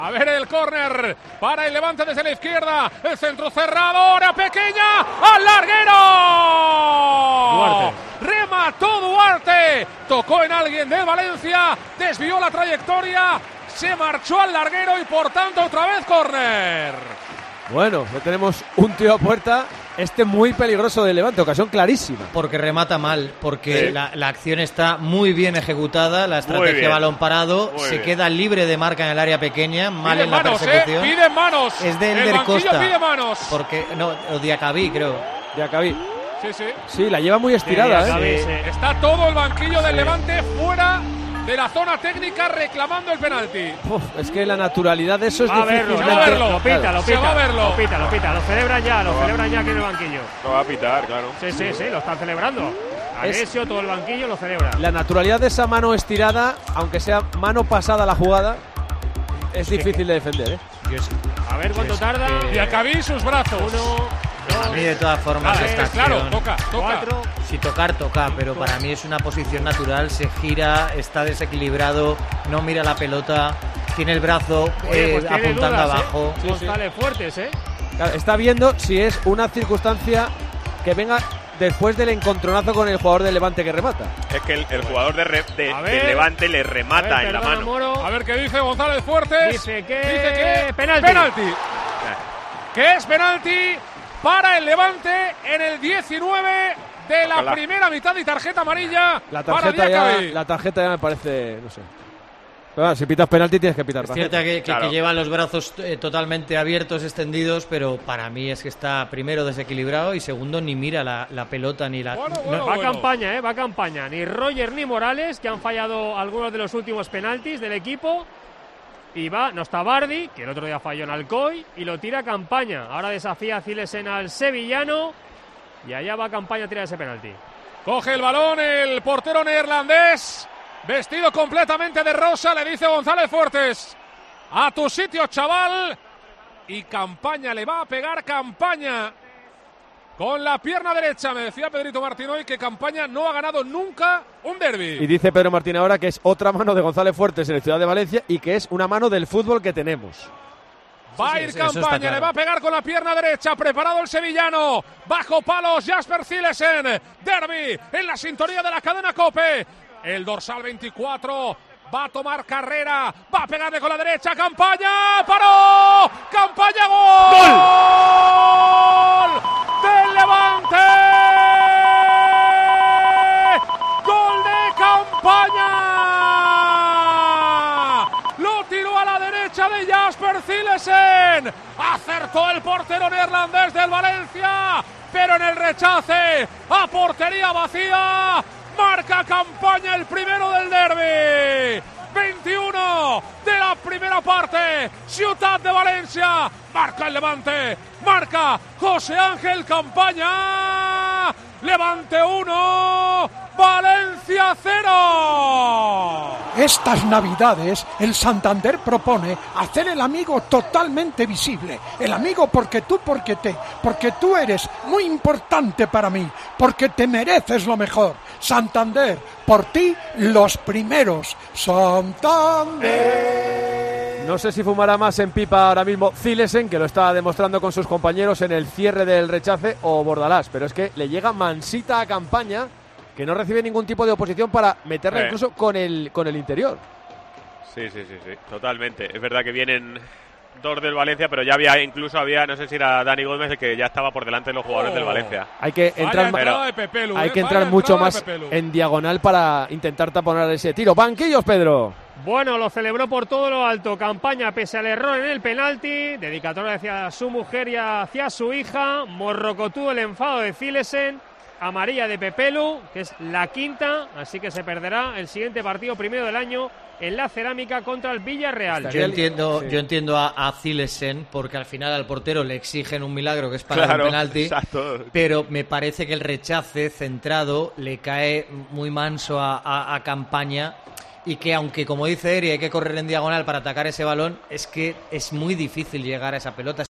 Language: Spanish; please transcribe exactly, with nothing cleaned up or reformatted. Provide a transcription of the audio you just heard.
A ver el córner para el Levante desde la izquierda. El centro cerrado, ahora pequeña, al larguero. Duarte. Remató Duarte. Tocó en alguien de Valencia. Desvió la trayectoria. Se marchó al larguero y por tanto otra vez córner. Bueno, ya tenemos un tío a puerta. Este muy peligroso del Levante, ocasión clarísima. Porque remata mal, porque Sí. la, la acción está muy bien ejecutada, la estrategia bien. balón parado, Muy se bien. queda libre de marca en el área pequeña, mal Pide en la manos, persecución. eh, pide manos. Es de El Elder banquillo Costa. pide manos. Porque, no, o Diacabí, creo. De Acabí. Sí, sí. Sí, la lleva muy estirada, Sí, ¿eh? sí. Está todo el banquillo del Levante fuera de la zona técnica reclamando el penalti. Uf, es que la naturalidad de eso es Va a verlo, difícil. se va a verlo. lo pita, lo Se pita, va a verlo. lo pita, lo pita, lo celebran ya, lo celebran ya aquí en el banquillo. Lo va a pitar, claro. Sí, sí, sí, lo están celebrando. Es- Anesio, todo el banquillo lo celebra. La naturalidad de esa mano estirada, aunque sea mano pasada la jugada, es difícil de defender, ¿eh? A ver cuánto tarda. Y acabí sus brazos. Uno, A mí, de todas formas, Vale, esta claro, acción, toca, toca. cuatro. si tocar, toca, pero para mí es una posición natural, se gira, está desequilibrado, no mira la pelota, tiene el brazo Oye, eh, pues tiene apuntando dudas, ¿eh? abajo. Sí, sí. González Fuertes, ¿eh? Claro, está viendo si es una circunstancia que venga después del encontronazo con el jugador del Levante que remata. Es que el, el jugador de, re- de- A de ver. Levante le A remata ver, en la perdona, mano. Moro. A ver qué dice González Fuertes. Dice que- Dice que penalti. penalti. Que es penalti para el Levante en el diecinueve de la Ojalá. primera mitad y tarjeta amarilla La para tarjeta, ya, Diacabí. la tarjeta ya me parece, no sé. Pero bueno, si pitas penalti tienes que pitar Es tarjeta. cierto que, que, Claro. que lleva los brazos eh, totalmente abiertos, extendidos, pero para mí es que está primero desequilibrado y segundo ni mira la, la pelota ni la... Bueno, no- bueno. Va campaña, ¿eh? Va campaña. Ni Roger ni Morales, que han fallado algunos de los últimos penaltis del equipo. Y va, no está Bardi, que el otro día falló en Alcoy, y lo tira campaña. Ahora desafía a Cilesen al sevillano. Y allá va campaña a tirar ese penalti. Coge el balón el portero neerlandés, vestido completamente de rosa, le dice González Fuertes: a tu sitio, chaval. Y Campaña le va a pegar, Campaña con la pierna derecha. Me decía Pedrito Martín hoy que Campaña no ha ganado nunca un Y derbi. dice Pedro Martín ahora que es otra mano de González Fuertes en el Ciudad de Valencia y que es una mano del fútbol que tenemos. Va a Sí, ir sí, eso está Campaña, claro. le va a pegar con la pierna derecha, preparado el sevillano, bajo palos Jasper Cilesen, derbi en la sintonía de la cadena COPE, el dorsal veinticuatro, va a tomar carrera, va a pegarle con la derecha, Campaña, paró, Campaña, gol, gol del Levante, gol de Campaña, lo tiró a la derecha de Jasper Cilesen, acertó el portero neerlandés del Valencia, pero en el rechace a portería vacía, marca Campaña el primero del derbi. veintiuno de la primera parte, Ciudad de Valencia, marca el Levante, marca José Ángel Campaña, Levante uno, Valencia cero. Estas Navidades, el Santander propone hacer el amigo totalmente visible. El amigo porque tú, porque te, porque tú eres muy importante para mí, porque te mereces lo mejor. Santander, por ti, los primeros. Santander. No sé si fumará más en pipa ahora mismo Cilesen, que lo está demostrando con sus compañeros en el cierre del rechace, o Bordalás, pero es que le llega mansita a Campaña, que no recibe ningún tipo de oposición para meterla Eh. incluso con el, con el interior. Sí, sí, sí, sí, totalmente. Es verdad que vienen dos del Valencia, pero ya había, incluso había, no sé si era Dani Gómez el que ya estaba por delante de los jugadores Oh. del Valencia. Hay que Vaya entrar, ma- entrada de Pepelu, hay eh, que vaya entrar mucho entrada de más Pepelu. en diagonal para intentar taponar ese tiro. Banquillos, Pedro. Bueno, lo celebró por todo lo alto. Campaña, pese al error en el penalti. Dedicatoria hacia su mujer y hacia su hija. Morrocotudo el enfado de Cilesen. Amarilla de Pepelu, que es la quinta. Así que se perderá el siguiente partido, primero del año, en la Cerámica contra el Villarreal. Yo entiendo, Sí. yo entiendo a, a Cilesen, porque al final al portero le exigen un milagro que es para Claro, un penalti. exacto. Pero me parece que el rechace centrado le cae muy manso a, a- a Campaña, y que aunque, como dice Eri, hay que correr en diagonal para atacar ese balón, es que es muy difícil llegar a esa pelota.